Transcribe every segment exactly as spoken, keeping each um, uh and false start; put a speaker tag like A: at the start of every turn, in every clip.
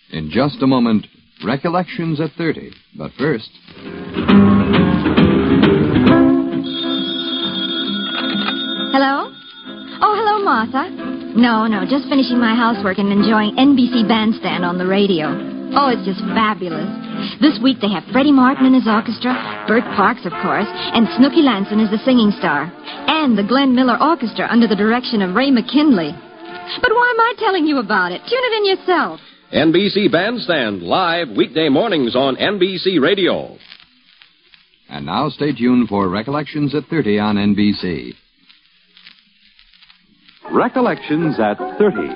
A: In just a moment, Recollections at thirty. But first...
B: Hello? Oh, hello, Martha. No, no, just finishing my housework and enjoying N B C Bandstand on the radio. Oh, it's just fabulous. This week they have Freddie Martin and his orchestra, Bert Parks, of course, and Snooky Lanson is the singing star, and the Glenn Miller Orchestra under the direction of Ray McKinley. But why am I telling you about it? Tune it in yourself.
C: N B C Bandstand, live weekday mornings on N B C Radio.
A: And now stay tuned for Recollections at thirty on N B C.
D: Recollections at thirty.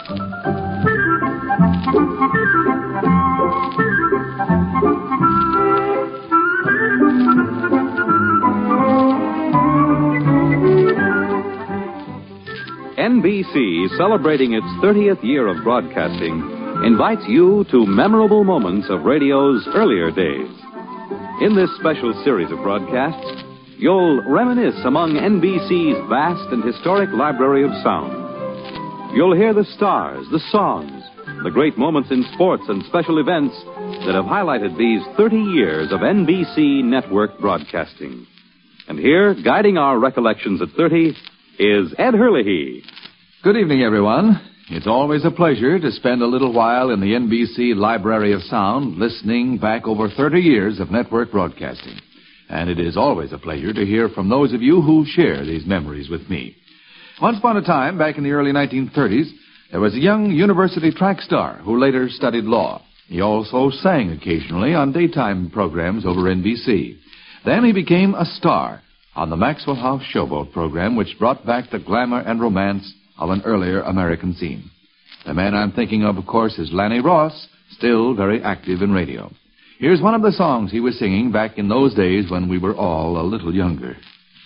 D: N B C, celebrating its thirtieth year of broadcasting, invites you to memorable moments of radio's earlier days. In this special series of broadcasts, you'll reminisce among N B C's vast and historic library of sound. You'll hear the stars, the songs, the great moments in sports and special events that have highlighted these thirty years of N B C network broadcasting. And here, guiding our recollections at thirty, is Ed Herlihy.
E: Good evening, everyone. It's always a pleasure to spend a little while in the N B C Library of Sound listening back over thirty years of network broadcasting. And it is always a pleasure to hear from those of you who share these memories with me. Once upon a time, back in the early nineteen thirties, there was a young university track star who later studied law. He also sang occasionally on daytime programs over N B C. Then he became a star on the Maxwell House Showboat program, which brought back the glamour and romance of an earlier American scene. The man I'm thinking of, of course, is Lanny Ross, still very active in radio. Here's one of the songs he was singing back in those days when we were all a little younger.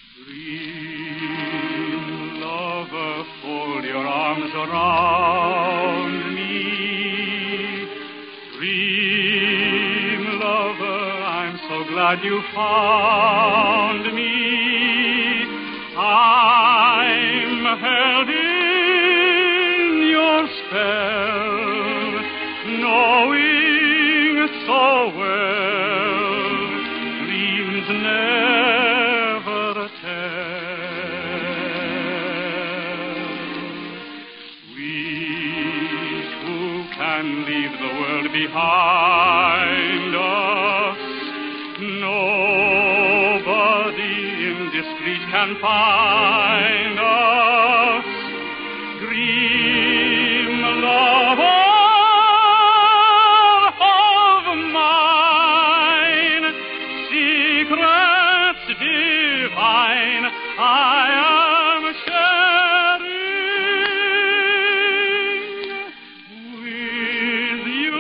F: Dream, lover, fold your arms around me. Dream, lover, I'm so glad you found me. I'm held in your spell, knowing so well, dreams never tell. We who can leave the world behind us, nobody indiscreet can find us. Dream, lover of mine, secrets divine I am sharing with you.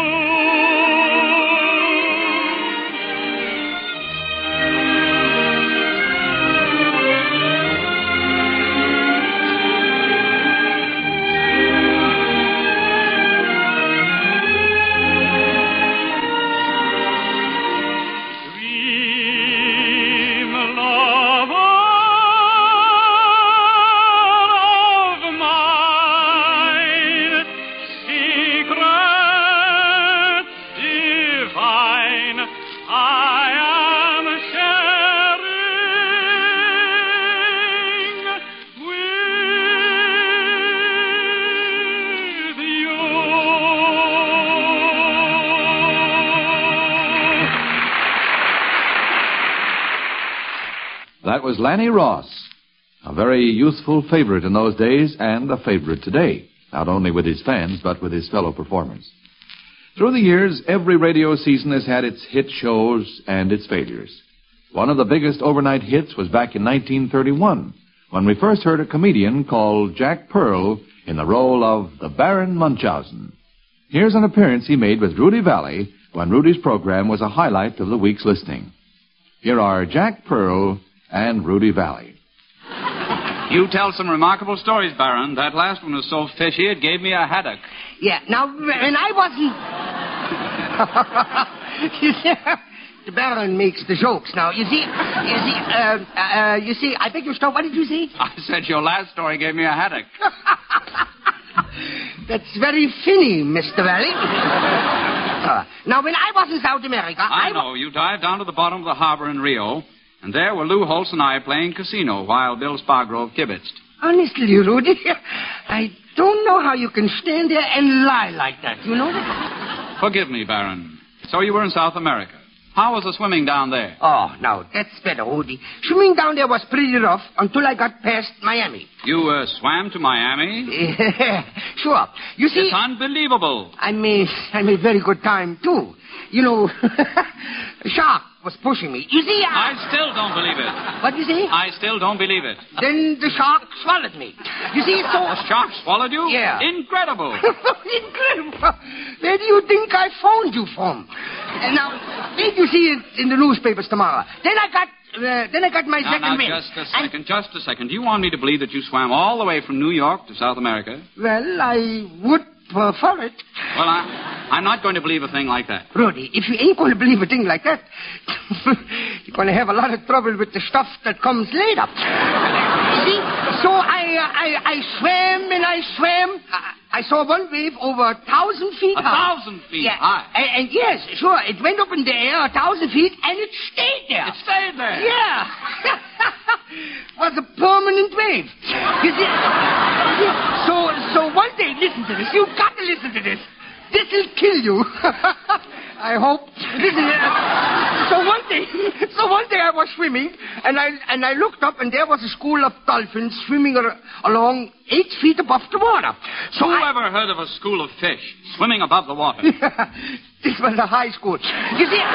E: That was Lanny Ross, a very youthful favorite in those days and a favorite today, not only with his fans but with his fellow performers. Through the years, every radio season has had its hit shows and its failures. One of the biggest overnight hits was back in nineteen thirty-one, when we first heard a comedian called Jack Pearl in the role of the Baron Munchausen. Here's an appearance he made with Rudy Valley when Rudy's program was a highlight of the week's listening. Here are Jack Pearl and Rudy Valley.
G: You tell some remarkable stories, Baron. That last one was so fishy it gave me a headache.
H: Yeah, now, and I wasn't... You see, the Baron makes the jokes. Now, you see, you see, uh, uh, you see, I beg your stop. What did you say?
G: I said your last story gave me a headache.
H: That's very funny, Mister Valley. uh, now, when I was in South America...
G: I,
H: I
G: know. You dived down to the bottom of the harbor in Rio, and there were Lou Holtz and I playing casino while Bill Spargrove kibitzed.
H: Honestly, Rudy, I don't know how you can stand there and lie like that, you know?
G: Forgive me, Baron. So you were in South America. How was the swimming down there?
H: Oh, now, that's better, Rudy. Swimming down there was pretty rough until I got past Miami.
G: You uh, swam to Miami?
H: Yeah, sure. You see...
G: It's unbelievable.
H: I made, I made very good time, too. You know, a shark was pushing me. You see, I...
G: I still don't believe it.
H: What you say?
G: I still don't believe it.
H: Then the shark swallowed me. You see, so...
G: A shark swallowed you?
H: Yeah.
G: Incredible.
H: Incredible. Where do you think I phoned you from? And now, did you see it in the newspapers tomorrow? Then I got... Uh, then I got my
G: now,
H: second
G: now,
H: wind.
G: just a second, and... just a second. Do you want me to believe that you swam all the way from New York to South America?
H: Well, I would prefer it.
G: Well, I, I'm not going to believe a thing like that.
H: Rudy, if you ain't going to believe a thing like that, you're going to have a lot of trouble with the stuff that comes later. See? So I, uh, I, I swam and I swam. I, I saw one wave over a thousand feet
G: a
H: high.
G: A thousand feet
H: yeah.
G: high?
H: And, and yes, sure, it went up in the air a thousand feet and it stayed there.
G: It stayed there?
H: Yeah. Was a permanent wave. You see? Yeah. So, so one day, listen to this. You've got to listen to this. This'll kill you. I hope. Listen, uh, so one day, so one day I was swimming, and I and I looked up, and there was a school of dolphins swimming ar- along eight feet above the water. So
G: Who
H: I...
G: ever heard of a school of fish swimming above the water?
H: This was a high school. You see,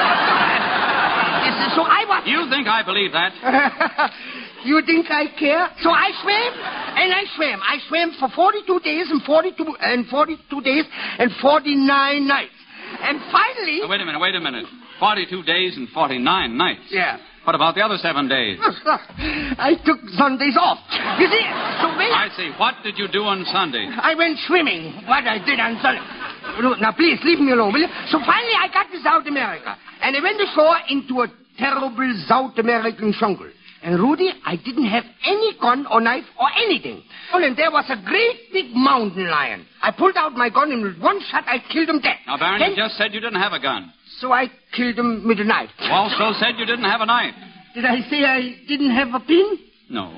H: uh, so I was...
G: You think I believe that?
H: You think I care? So I swam, and I swam. I swam for forty-two days and forty-two and forty-two days and forty-nine nights. And finally...
G: Now, wait a minute, wait a minute. forty-two days and forty-nine nights.
H: Yeah.
G: What about the other seven days?
H: I took Sundays off. You see, so when...
G: I see. What did you do on Sunday?
H: I went swimming. What I did on Sunday. Now, please, leave me alone, will you? So finally I got to South America. And I went ashore into a terrible South American jungle. And, Rudy, I didn't have any gun or knife or anything. And there was a great big mountain lion. I pulled out my gun, and with one shot, I killed him dead.
G: Now, Baron,
H: then...
G: you just said you didn't have a gun.
H: So I killed him with a knife.
G: You also said you didn't have a knife.
H: Did I say I didn't have a pin?
G: No.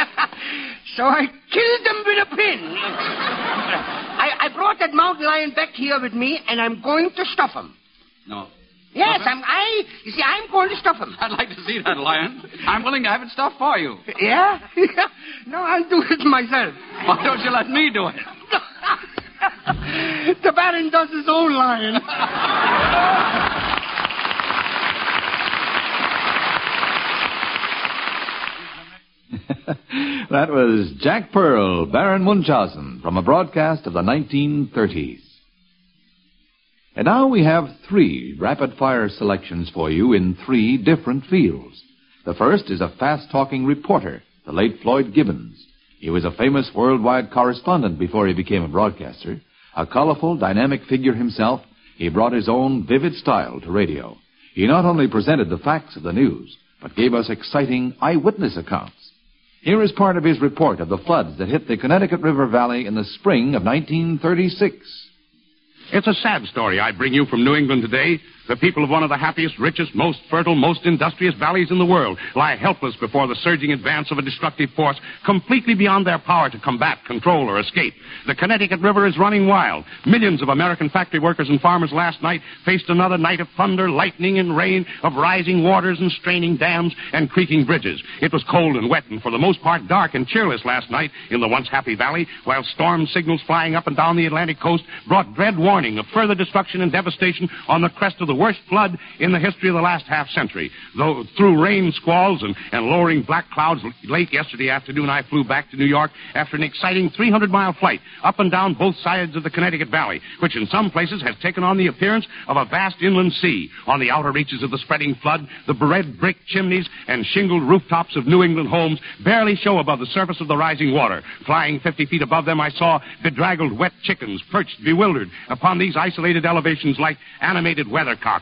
H: So I killed him with a pin. I, I brought that mountain lion back here with me, and I'm going to stuff him.
G: No.
H: Yes, I'm, I, you see, I'm going to stuff him.
G: I'd like to see that lion. I'm willing to have it stuffed for you.
H: Yeah? No, I'll do it myself.
G: Why don't you let me do it?
H: The Baron does his own lion.
E: That was Jack Pearl, Baron Munchausen, from a broadcast of the nineteen thirties. And now we have three rapid-fire selections for you in three different fields. The first is a fast-talking reporter, the late Floyd Gibbons. He was a famous worldwide correspondent before he became a broadcaster. A colorful, dynamic figure himself, he brought his own vivid style to radio. He not only presented the facts of the news, but gave us exciting eyewitness accounts. Here is part of his report of the floods that hit the Connecticut River Valley in the spring of nineteen thirty-six.
I: It's a sad story I bring you from New England today. The people of one of the happiest, richest, most fertile, most industrious valleys in the world lie helpless before the surging advance of a destructive force completely beyond their power to combat, control, or escape. The Connecticut River is running wild. Millions of American factory workers and farmers last night faced another night of thunder, lightning, and rain, of rising waters and straining dams and creaking bridges. It was cold and wet and for the most part dark and cheerless last night in the once happy valley, while storm signals flying up and down the Atlantic coast brought dread warning of further destruction and devastation on the crest of the worst flood in the history of the last half century. Though through rain squalls and, and lowering black clouds late yesterday afternoon, I flew back to New York after an exciting three hundred mile flight up and down both sides of the Connecticut Valley, which in some places has taken on the appearance of a vast inland sea. On the outer reaches of the spreading flood, the red brick chimneys and shingled rooftops of New England homes barely show above the surface of the rising water. Flying fifty feet above them, I saw bedraggled wet chickens perched bewildered upon these isolated elevations like animated weathercocks.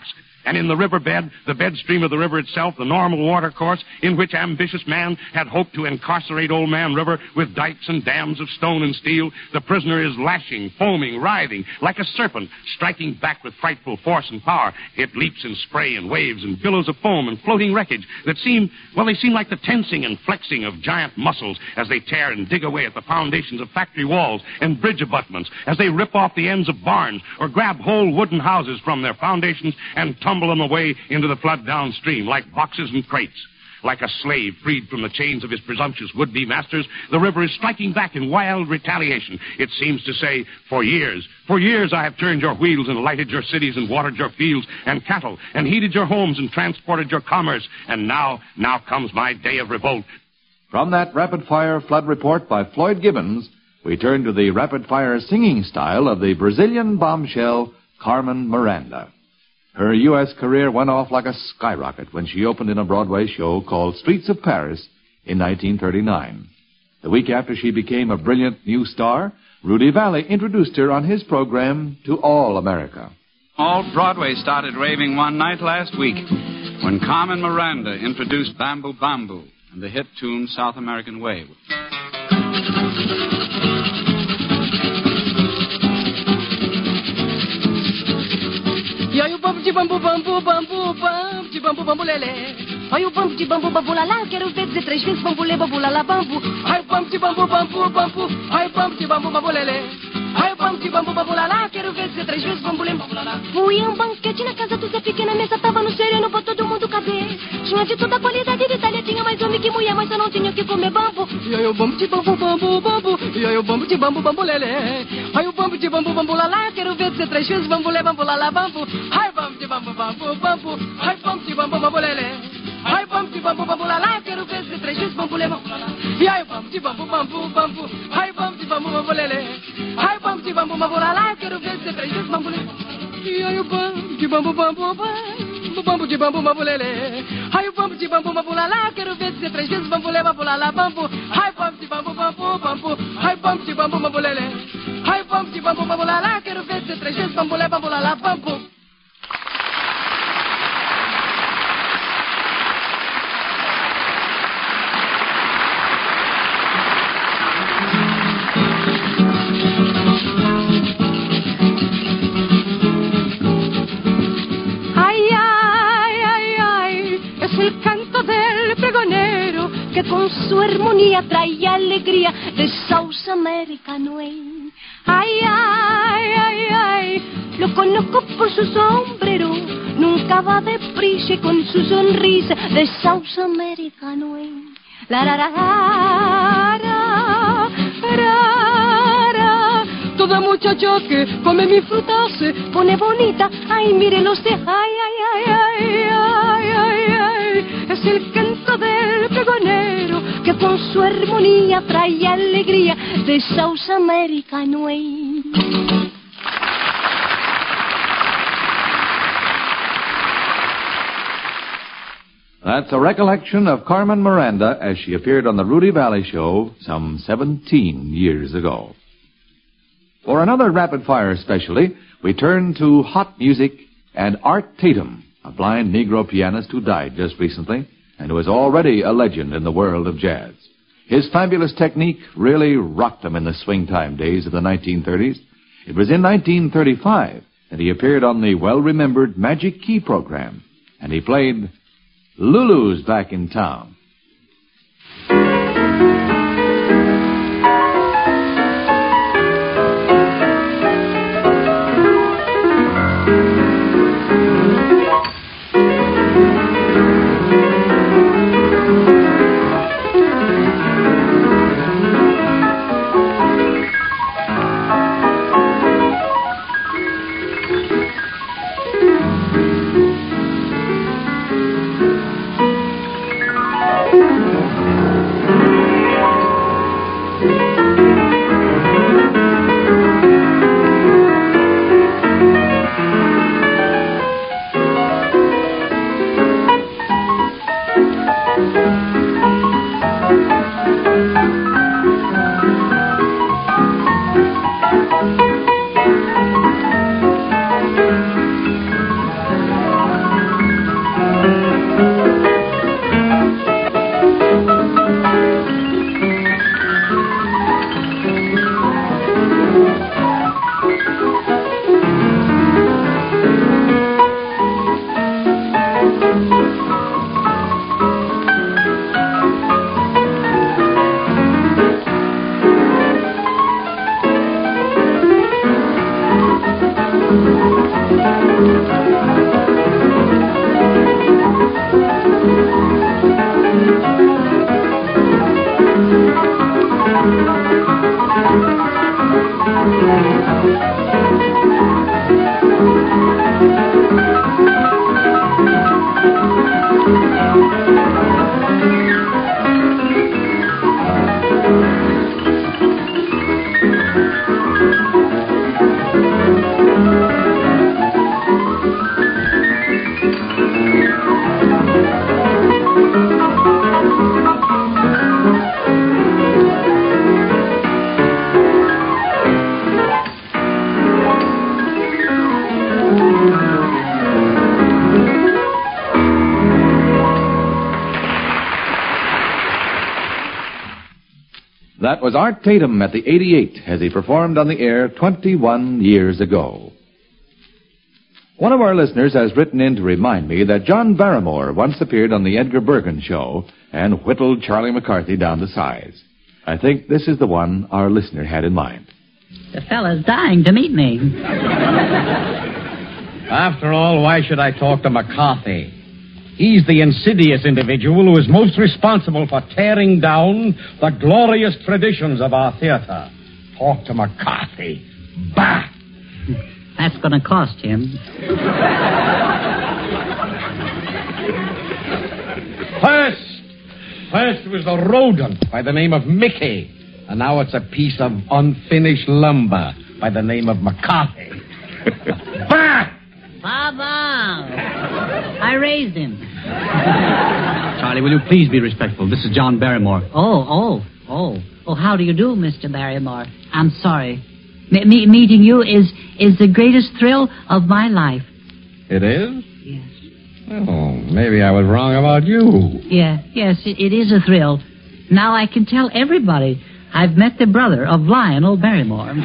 I: And in the riverbed, the bed stream of the river itself, the normal water course in which ambitious man had hoped to incarcerate Old Man River with dikes and dams of stone and steel, the prisoner is lashing, foaming, writhing, like a serpent, striking back with frightful force and power. It leaps in spray and waves and billows of foam and floating wreckage that seem, well, they seem like the tensing and flexing of giant muscles as they tear and dig away at the foundations of factory walls and bridge abutments, as they rip off the ends of barns or grab whole wooden houses from their foundations and tumble them away into the flood downstream like boxes and crates. Like a slave freed from the chains of his presumptuous would-be masters, the river is striking back in wild retaliation. It seems to say, for years, for years I have turned your wheels and lighted your cities and watered your fields and cattle and heated your homes and transported your commerce. And now, now comes my day of revolt.
E: From that rapid-fire flood report by Floyd Gibbons, we turn to the rapid-fire singing style of the Brazilian bombshell Carmen Miranda. Her U S career went off like a skyrocket when she opened in a Broadway show called Streets of Paris in nineteen thirty-nine. The week after she became a brilliant new star, Rudy Valley introduced her on his program To All America.
G: All Broadway started raving one night last week when Carmen Miranda introduced Bamboo Bamboo and the hit tune South American Way.
J: E aí o bambu de bambu, bambu, bambu, bambu de bambu, bambu, lelé. Aí o bambu de bambu, bambu, lalá, eu quero ver dizer três vezes bambu, lê, bambu, lalá, bambu. Aí o bambu de bambu, bambu, bambu, aí o bambu de bambu, bambu, lelé. Aí o bambu de bambu, bambu, lalá, eu quero ver dizer três vezes bambu, lê, bambu, lalá. Fui a um banquete na casa do Zé Pequena, a mesa tava no sereno, pra todo mundo caber. Tinha de toda a qualidade de Itália, tinha mais homem que mulher, mas eu não tinha que comer bambu. E aí o bambu de bambu, bambu, bambu, e aí o bambu de bambu, bambu, lelé. Aí o bambu de bambu, bambu, lalá, eu quero ver dizer três vezes bambu, lê, bambu, lalá, bambu. Aí o bambu de bambu, bambu, bambu, aí o bambu de bambu, bambu, lelé. Aí o bambu de bambu, bambu, lalá, eu quero ver dizer três vezes bambu, lê, bambu, lalá. E aí o bambu de bambu, bambu, bambu, aí o bambu de bambu, bambu, lelé. Aí o bambu de bambu, bambu, lalá, eu quero ver dizer três vezes bambu, lê, bambu, lalá. E aí o bambu de bambu, bambu, bambu, bambu de bambu, bambu, lelé. Aí o bambu de bambu, bambu, lalá, eu quero ver dizer três vezes bambu, lê, bambu, lalá, bambu. Aí o bambu de bambu, bambu, bambu, aí o bambu de bambu, bambu, lelé. Aí o bambu de bambu, bambu, lalá, eu quero ver dizer três vezes bambu, lê, bambu, lalá, bambu.
K: Que con su armonía trae alegría de South American Way. Ay, ay, ay, ay, lo conozco por su sombrero, nunca va deprisa y con su sonrisa de South American Way. La, la, la, la, la, la, la.
J: Toda muchacha que come mi fruta se
K: pone bonita, ay, mírelos de, ay, ay, ay, ay, ay, ay, ay.
J: Es el canto del pregonero
K: que con su armonía trae alegría de South American Way.
E: That's a recollection of Carmen Miranda as she appeared on the Rudy Valley Show some seventeen years ago. For another rapid-fire specialty, we turn to hot music and Art Tatum, a blind Negro pianist who died just recently and who is already a legend in the world of jazz. His fabulous technique really rocked him in the swing-time days of the nineteen thirties. It was in nineteen thirty-five that he appeared on the well-remembered Magic Key program, and he played Lulu's Back in Town. That was Art Tatum at the eighty-eight as he performed on the air twenty-one years ago. One of our listeners has written in to remind me that John Barrymore once appeared on the Edgar Bergen Show and whittled Charlie McCarthy down to size. I think this is the one our listener had in mind.
L: The fella's dying to meet me.
M: After all, why should I talk to McCarthy? He's the insidious individual who is most responsible for tearing down the glorious traditions of our theater. Talk to McCarthy. Bah!
L: That's going to cost him.
M: First, first was the rodent by the name of Mickey, and now it's a piece of unfinished lumber by the name of McCarthy. Bah!
L: Baba! I raised him.
N: Charlie, will you please be respectful? This is John Barrymore.
L: Oh, oh, oh. Oh, how do you do, Mister Barrymore? I'm sorry. Me- me- meeting you is, is the greatest thrill of my life.
M: It is?
L: Yes.
M: Oh, maybe I was wrong about you.
L: Yeah, yes, it, it is a thrill. Now I can tell everybody I've met the brother of Lionel Barrymore.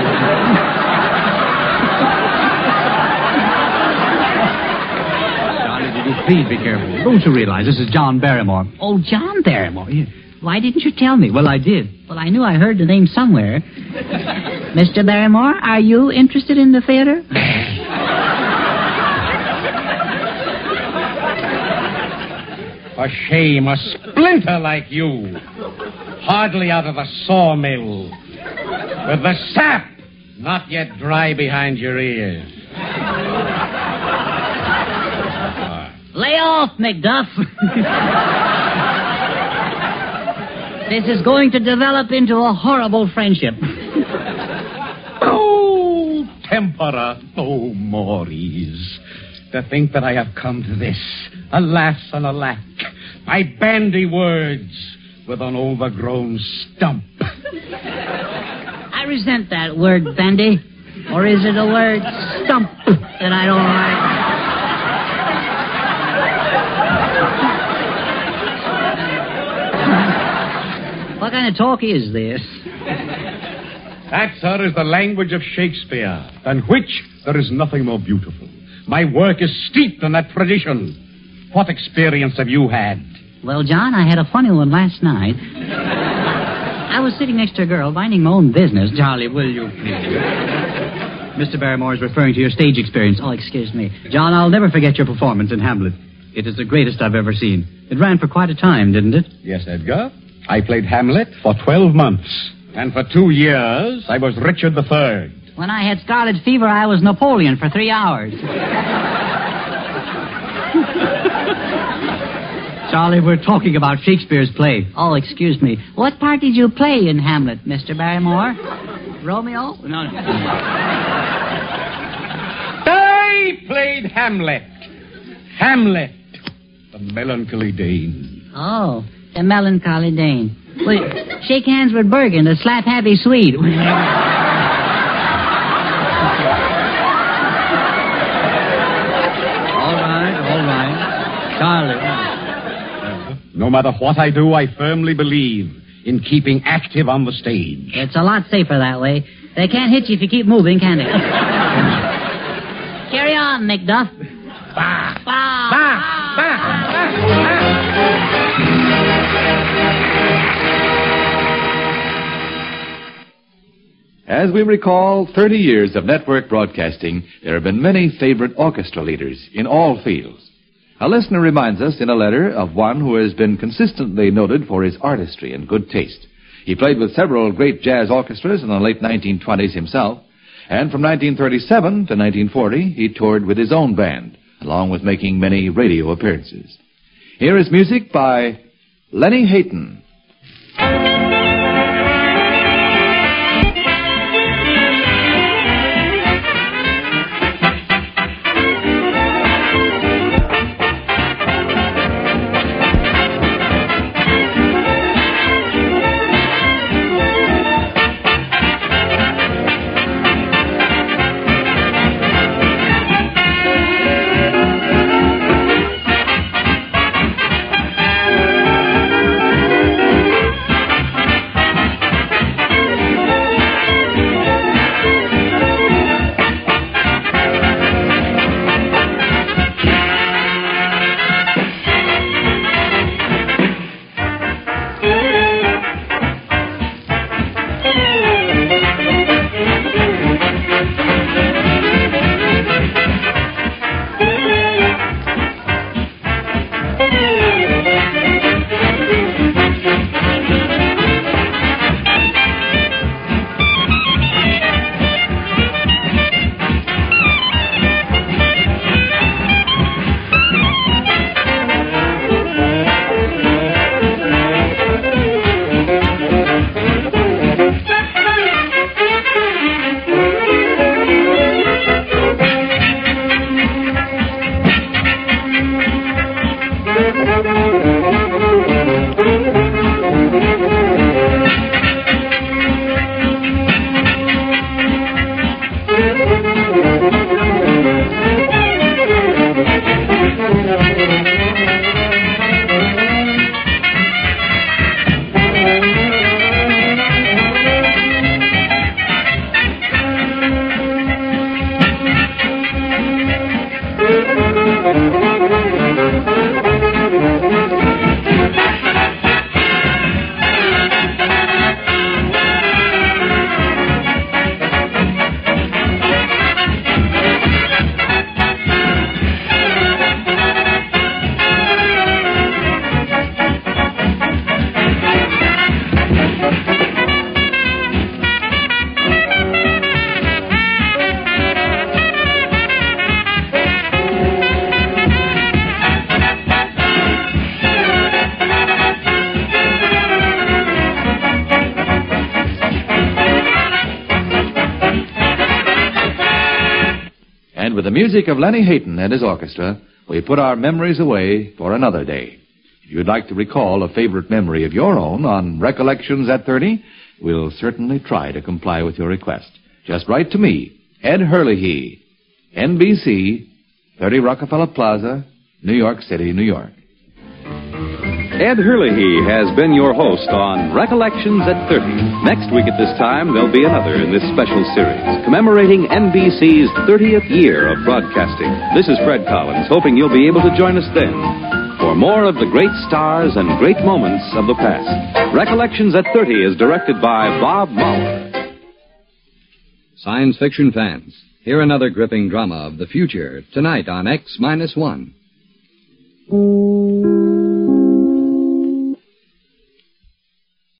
N: Please be careful. Don't you realize this is John Barrymore?
L: Oh, John Barrymore. Why didn't you tell me?
N: Well, I did.
L: Well, I knew I heard the name somewhere. Mister Barrymore, are you interested in the theater?
M: For shame, a splinter like you. Hardly out of the sawmill. With the sap not yet dry behind your ears.
L: Lay off, McDuff. This is going to develop into a horrible friendship.
M: Oh, tempora. Oh, Maurice. To think that I have come to this. Alas and alack. My bandy words with an overgrown stump.
L: I resent that word, bandy. Or is it a word, stump, that I don't like? What kind of talk is this?
M: That, sir, is the language of Shakespeare, than which there is nothing more beautiful. My work is steeped in that tradition. What experience have you had?
L: Well, John, I had a funny one last night. I was sitting next to a girl minding my own business.
N: Charlie, will you please? Mister Barrymore is referring to your stage experience.
L: Oh, excuse me.
N: John, I'll never forget your performance in Hamlet. It is the greatest I've ever seen. It ran for quite a time, didn't it?
M: Yes, Edgar. I played Hamlet for twelve months. And for two years, I was Richard the Third.
L: When I had scarlet fever, I was Napoleon for three hours.
N: Charlie, we're talking about Shakespeare's play.
L: Oh, excuse me. What part did you play in Hamlet, Mister Barrymore? Romeo?
N: No, no.
M: I played Hamlet. Hamlet, the melancholy Dane.
L: Oh, the melancholy Dane. Wait, shake hands with Bergen, the slap-happy Swede.
N: All right, all right. Charlie.
M: No matter what I do, I firmly believe in keeping active on the stage.
L: It's a lot safer that way. They can't hit you if you keep moving, can they? Carry on, McDuff.
M: Bah!
L: Bah!
M: Bah! Bah! Bah!
E: As we recall thirty years of network broadcasting, there have been many favorite orchestra leaders in all fields. A listener reminds us in a letter of one who has been consistently noted for his artistry and good taste. He played with several great jazz orchestras in the late nineteen twenties himself, and from nineteen thirty-seven to nineteen forty, he toured with his own band, along with making many radio appearances. Here is music by Lenny Hayton. And with the music of Lenny Hayton and his orchestra, we put our memories away for another day. If you'd like to recall a favorite memory of your own on Recollections at thirty, we'll certainly try to comply with your request. Just write to me, Ed Hurley, N B C, thirty Rockefeller Plaza, New York City, New York.
D: Ed Hurley has been your host on Recollections at thirty. Next week at this time, there'll be another in this special series, commemorating N B C's thirtieth year of broadcasting. This is Fred Collins, hoping you'll be able to join us then for more of the great stars and great moments of the past. Recollections at thirty is directed by Bob Muller.
A: Science fiction fans, hear another gripping drama of the future tonight on X minus one.